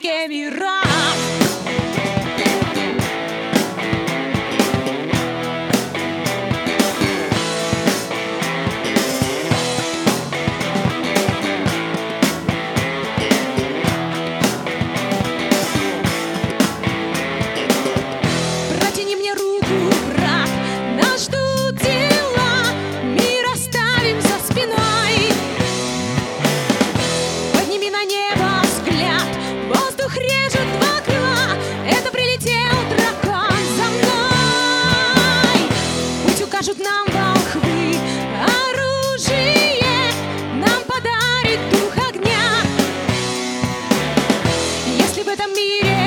песке мира. Протяни мне руку, брат, нас ждут дела, мир оставим за спиной. Подними на небо взгляд, воздух режет два крыла, это прилетел дракон за мной. Путь укажут нам волхвы, оружие нам подарит дух огня. Если в этом мире